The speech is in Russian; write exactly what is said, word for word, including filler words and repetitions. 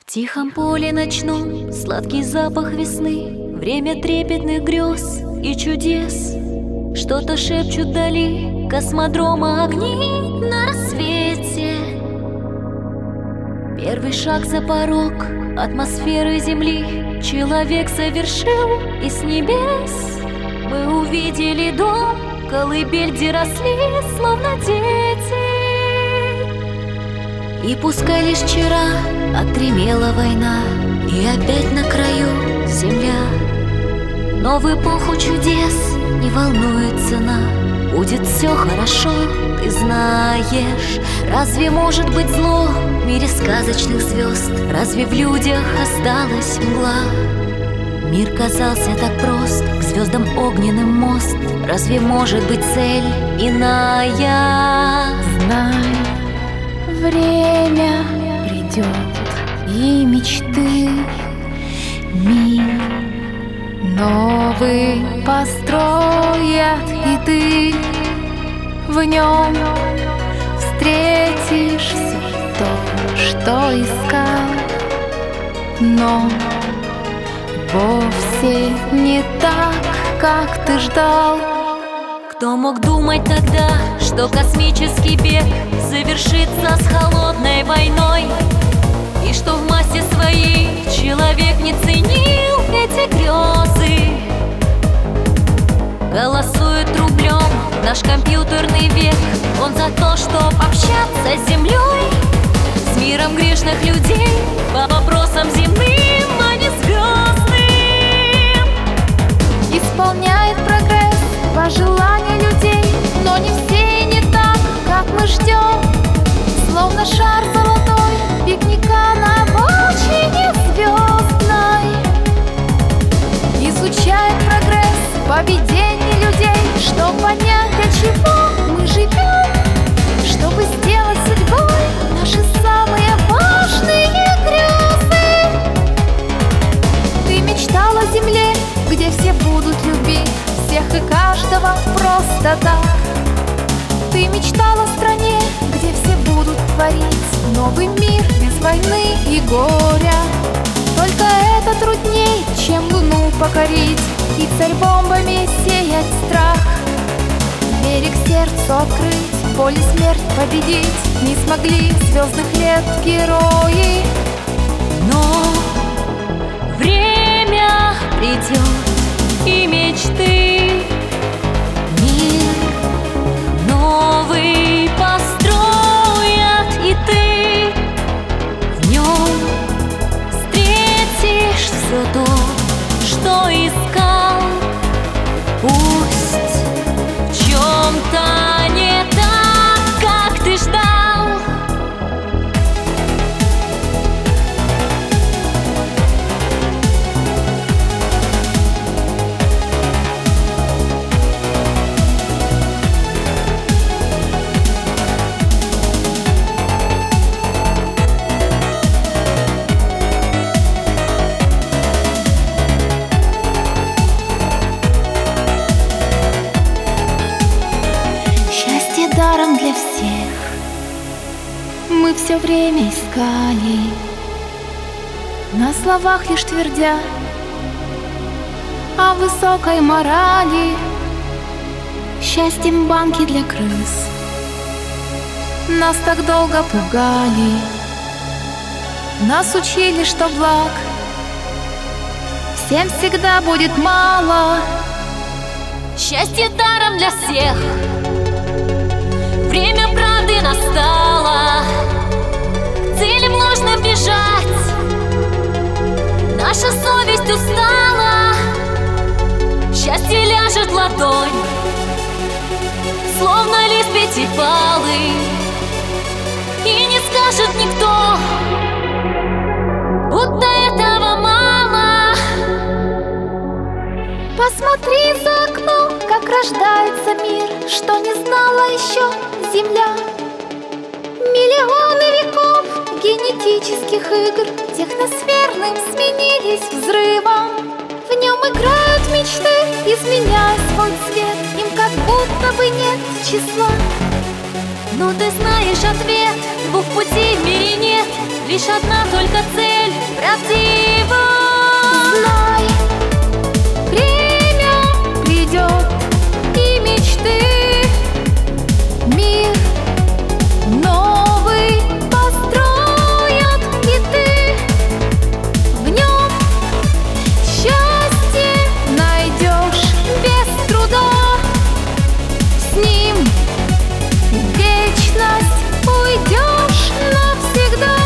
В тихом поле ночном сладкий запах весны, время трепетных грез и чудес. Что-то шепчут вдали космодрома огни на рассвете. Первый шаг за порог атмосферы Земли человек совершил, и с небес мы увидели дом, колыбель, где росли словно дети. И пускай лишь вчера отгремела война, и опять на краю земля, но в эпоху чудес не волнует цена. Будет все хорошо, ты знаешь. Разве может быть зло в мире сказочных звезд? Разве в людях осталась мгла? Мир казался так прост, к звездам огненным мост. Разве может быть цель иная? Знай, время придет, и мечты мир новый построят, и ты в нем встретишь все то, что искал, но вовсе не так, как ты ждал. Кто мог думать тогда, что космический бег завершится с холодной войной, и что в массе своей человек не ценил эти грезы? Голосует рублем наш компьютерный век. Он за то, чтоб общаться с землей, с миром грешных людей, по вопросам земным, а не звездным. Исполняет прогресс пожелания людей, но не все и не так, как мы ждем. Словно шар золотой пикника на обочине звездной. Изучает прогресс поведения людей, чтоб понять, для чего мы живем, чтобы сделать судьбой наши самые важные грезы. Ты мечтал о земле, где все будут любить всех и каждого просто так. Ты мечтал о стране, где все будут творить новый мир без войны и горя. Только это трудней, чем луну покорить и царь-бомбами сеять страх. Берег сердцу открыть, поле смерть победить не смогли звездных лет герои. Но время придет, и мечты мир новый построят, и ты в нем встретишь все то, что искал. Пусть в чем-то не так, как ты ждал. Даром для всех мы все время искали, на словах лишь твердя о высокой морали. Счастьем банки для крыс нас так долго пугали, нас учили, что благ всем всегда будет мало. Счастье даром для всех, время правды настало, к целям ложным бежать наша совесть устала. Счастье ляжет в ладонь, словно лист пятипалый, и не скажет никто, будто этого мало. Посмотри за окно, как рождается мир, что не знала еще земля. Миллионы веков генетических игр техносферным сменились взрывом. В нем играют мечты, изменяя свой цвет, им как будто бы нет числа. Но ты знаешь ответ, двух путей в мире нет, лишь одна только цель. правдиво. Знай, время придет, и мечты мир новый построят, и ты в нем счастье найдешь без труда. С ним в вечность уйдешь навсегда.